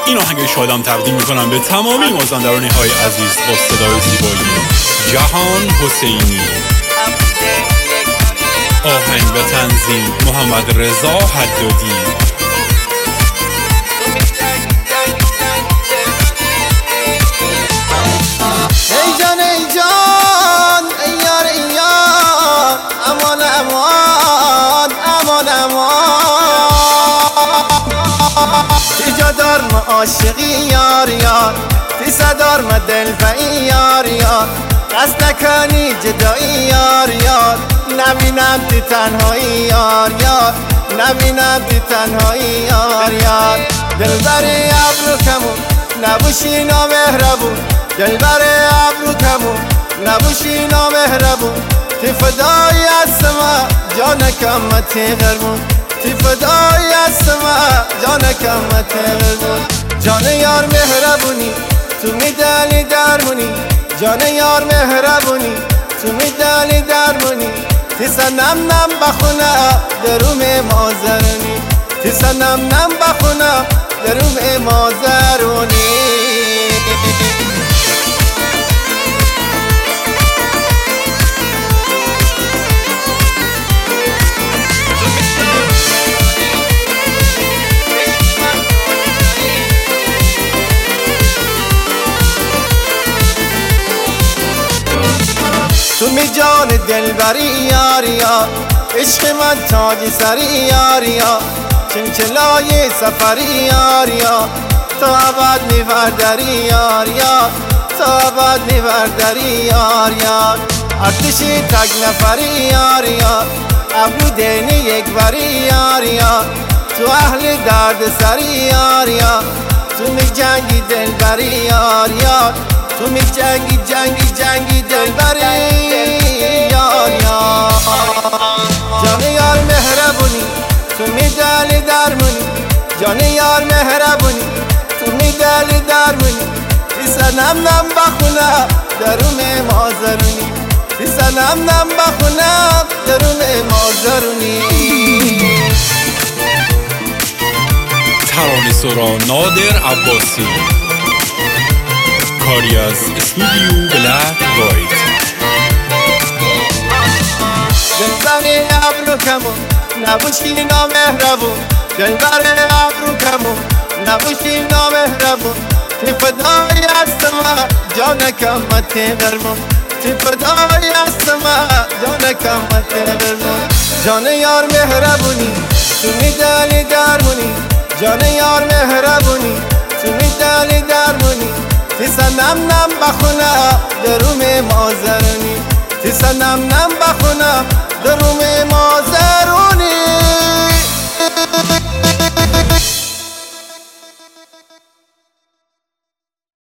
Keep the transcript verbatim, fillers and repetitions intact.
این آهنگ شادم تقدیم میکنم به تمامی مازندرانی های عزیز با صدای زیبایی جهان حسینی. آهنگ و تنظیم محمد رضا حدادی. ای جان ای جان ای یار ای یار امان امان امان امان تیجا دار ما عاشقی یار یار تی صدار ما دلفعی یار یار قصد نکنی جدایی یار یار نبینم تی تنهایی یار یار نبینم تی تنهایی یار یار دلبری ابرو کمون نبوشی نامهربون دلبر ابرو کمون نبوشی نامهربون تی فدای السما جانکم تی غربون تی فدای السما جانکم تی غربون جان یار مهربونی تو میدانی درمونی جان یار مهربونی تو میدانی درمونی تی سنم نم بخونه دروم مازرونی تی سنم نم بخونه دروم مازرونی. تو می جان دلبری یار یار عشق من تاج سری یار یار چنچلای سفری یار یار تا ابد میوردری یار یار تا ابد میوردری یار یار ارتشی تک نفری یار یار ابرو دینی یک بری یار یار تو اهل درد سری یار یار تو می جنگی دلبری یار یار تو می جنگی جنگی جنگی دلبری یار یار جان یار مهربونی تو می دلی درمونی جان یار مهربونی تو می دلی درمونی تی سنم نم بخونه دروم مازرونی تی سنم نم بخونه دروم مازرونی. ترانه سرا نادر عباسی، کاری از استودیو بلک وایت. دلبر ابرو کمون نبوشی نامهربون دلبر ابرو کمون نبوشی نامهربون تی فدای السما جانکم تی غربون تی فدای السما جانکم تی غربون جان یار مهربونی تو میدانی درمونی جان یار مهربونی تو میدانی درمونی تی سنم نم بخونه دروم مازرونی تی سنم نم بخونه دروم